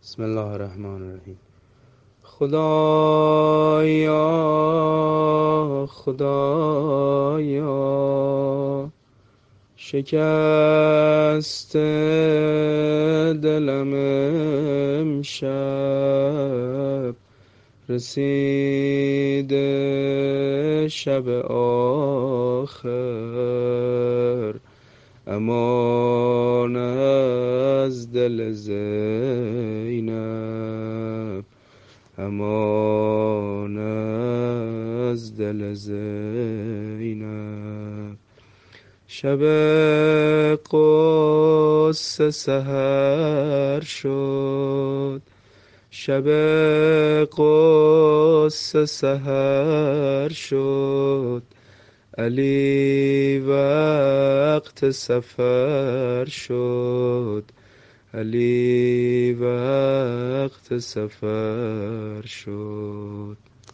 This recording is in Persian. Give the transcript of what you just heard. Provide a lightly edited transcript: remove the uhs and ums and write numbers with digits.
بسم الله الرحمن الرحیم. خدایا خدایا، شکست دلم امشب، رسیده شب آخر، امان از دل زینب، امان از دل زینب. شب غصه سحر شد، شب غصه سحر شد، علی وقت سفر شد، علی وقت سفر شد.